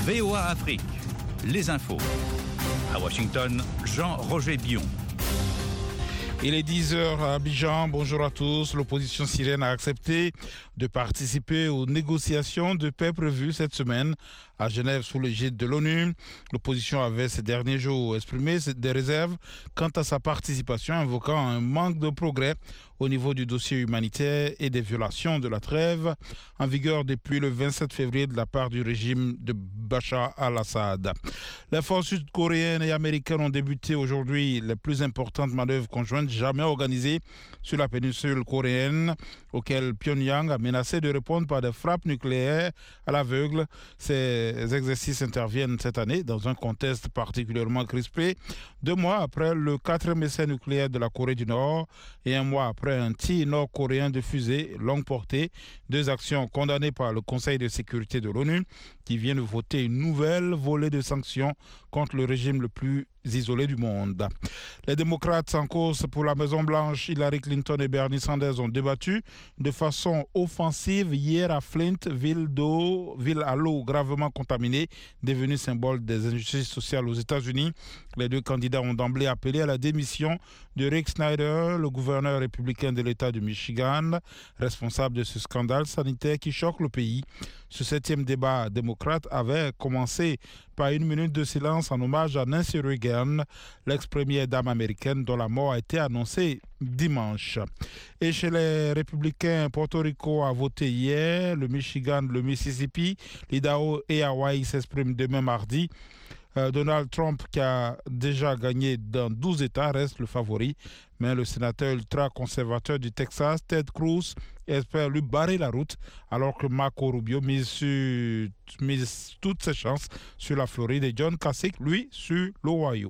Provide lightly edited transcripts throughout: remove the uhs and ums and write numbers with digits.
VOA Afrique, les infos. À Washington, Jean-Roger Bion. Il est 10h à Abidjan. Bonjour à tous. L'opposition syrienne a accepté de participer aux négociations de paix prévues cette semaine à Genève sous l'égide de l'ONU. L'opposition avait ces derniers jours exprimé des réserves quant à sa participation, invoquant un manque de progrès au niveau du dossier humanitaire et des violations de la trêve en vigueur depuis le 27 février de la part du régime de Bachar al-Assad. Les forces sud-coréennes et américaines ont débuté aujourd'hui les plus importantes manœuvres conjointes jamais organisées sur la péninsule coréenne, auxquelles Pyongyang a menacé de répondre par des frappes nucléaires à l'aveugle. Ces exercices interviennent cette année dans un contexte particulièrement crispé, 2 mois après le 4e essai nucléaire de la Corée du Nord et 1 mois après un tir nord-coréen de fusée longue portée, 2 actions condamnées par le Conseil de sécurité de l'ONU qui vient de voter une nouvelle volée de sanctions contre le régime le plus isolé du monde. Les démocrates en course pour la Maison-Blanche, Hillary Clinton et Bernie Sanders ont débattu de façon offensive hier à Flint, ville à l'eau gravement contaminée, devenue symbole des injustices sociales aux États-Unis. Les 2 candidats ont d'emblée appelé à la démission de Rick Snyder, le gouverneur républicain de l'État du Michigan, responsable de ce scandale sanitaire qui choque le pays. Ce 7e débat démocrate avait commencé par 1 minute de silence en hommage à Nancy Reagan, l'ex-première dame américaine dont la mort a été annoncée dimanche. Et chez les républicains, Porto Rico a voté hier, le Michigan, le Mississippi, l'Idaho et Hawaï s'expriment demain mardi. Donald Trump, qui a déjà gagné dans 12 États, reste le favori. Mais le sénateur ultra-conservateur du Texas, Ted Cruz, espère lui barrer la route, alors que Marco Rubio mise toutes ses chances sur la Floride et John Kasich, lui, sur l'Ohio.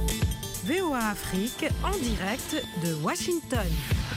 VOA Afrique, en direct de Washington.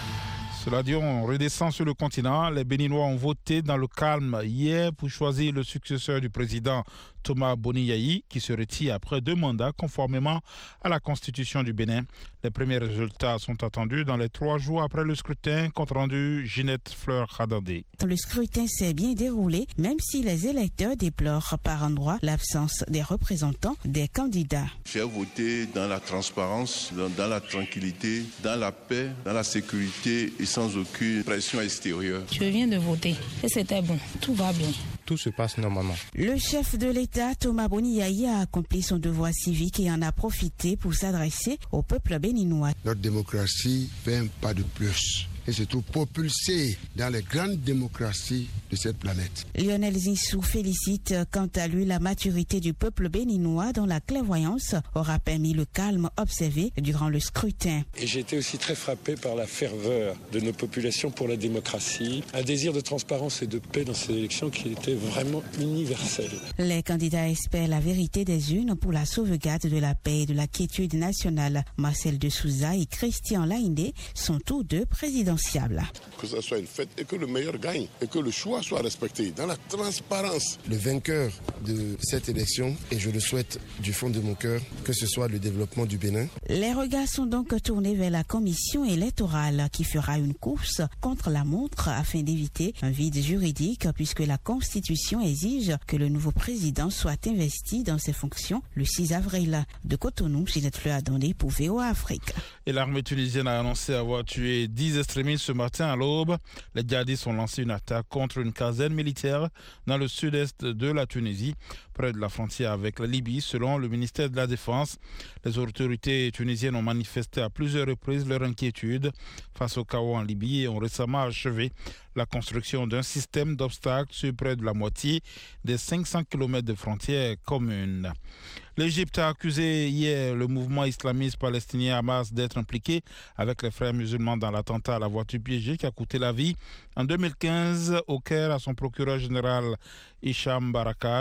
Cela dit, on redescend sur le continent. Les Béninois ont voté dans le calme hier pour choisir le successeur du président Thomas Boni-Yayi, qui se retire après 2 mandats conformément à la constitution du Bénin. Les premiers résultats sont attendus dans les 3 jours après le scrutin, compte rendu Ginette Fleur-Khadandé. Le scrutin s'est bien déroulé, même si les électeurs déplorent par endroits l'absence des représentants des candidats. J'ai voté dans la transparence, dans la tranquillité, dans la paix, dans la sécurité et sans aucune pression extérieure. Je viens de voter et c'était bon, tout va bien. Tout se passe normalement. Le chef de l'État, Thomas Boni-Yayi, a accompli son devoir civique et en a profité pour s'adresser au peuple béninois. Notre démocratie fait un pas de plus et se trouve propulsée dans les grandes démocraties de cette planète. Lionel Zinsou félicite quant à lui la maturité du peuple béninois dont la clairvoyance aura permis le calme observé durant le scrutin. Et j'ai été aussi très frappé par la ferveur de nos populations pour la démocratie, un désir de transparence et de paix dans ces élections qui était vraiment universel. Les candidats espèrent la vérité des urnes pour la sauvegarde de la paix et de la quiétude nationale. Marcel de Souza et Christian Laindé sont tous 2 présidentiables. Que ce soit une fête et que le meilleur gagne et que le choix soit respecté dans la transparence. Le vainqueur de cette élection, et je le souhaite du fond de mon cœur, que ce soit le développement du Bénin. Les regards sont donc tournés vers la commission électorale qui fera une course contre la montre afin d'éviter un vide juridique puisque la Constitution exige que le nouveau président soit investi dans ses fonctions le 6 avril. De Cotonou, Ginette Fleur-Khadandé pour VOA Afrique. Et l'armée tunisienne a annoncé avoir tué 10 extrémistes ce matin à l'aube. Les djihadistes ont lancé une attaque contre une caserne militaire dans le sud-est de la Tunisie, près de la frontière avec la Libye, selon le ministère de la Défense. Les autorités tunisiennes ont manifesté à plusieurs reprises leur inquiétude face au chaos en Libye et ont récemment achevé la construction d'un système d'obstacles sur près de la moitié des 500 km de frontières communes. L'Égypte a accusé hier le mouvement islamiste palestinien Hamas d'être impliqué avec les frères musulmans dans l'attentat à la voiture piégée qui a coûté la vie en 2015 au Caire à son procureur général Hicham Barakat.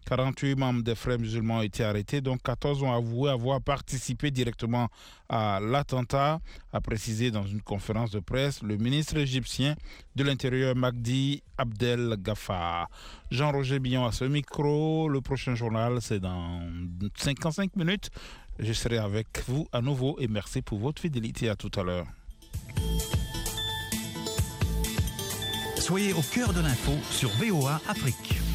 48 membres des frères musulmans ont été arrêtés, dont 14 ont avoué avoir participé directement à l'attentat, a précisé dans une conférence de presse le ministre égyptien de l'Intérieur Magdi Abdel Ghaffar. Jean-Roger Bion à ce micro. Le prochain journal, c'est dans 55 minutes. Je serai avec vous à nouveau et merci pour votre fidélité. À tout à l'heure. Soyez au cœur de l'info sur VOA Afrique.